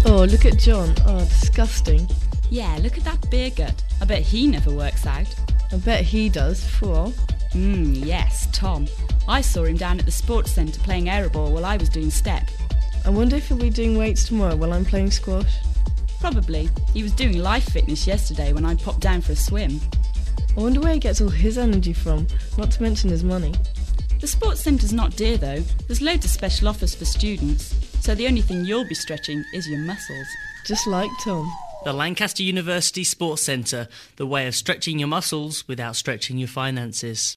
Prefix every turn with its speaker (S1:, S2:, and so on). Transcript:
S1: Oh, look at John. Oh, disgusting.
S2: Yeah, look at that beer gut. I bet he never works out.
S1: I bet he does, fool.
S2: Yes, Tom. I saw him down at the sports centre playing aeroball while I was doing step.
S1: I wonder if he'll be doing weights tomorrow while I'm playing squash.
S2: Probably. He was doing life fitness yesterday when I popped down for a swim.
S1: I wonder where he gets all his energy from, not to mention his money.
S2: The sports centre's not dear though. There's loads of special offers for students. So the only thing you'll be stretching is your muscles.
S1: Just like Tom.
S3: The Lancaster University Sports Centre, the way of stretching your muscles without stretching your finances.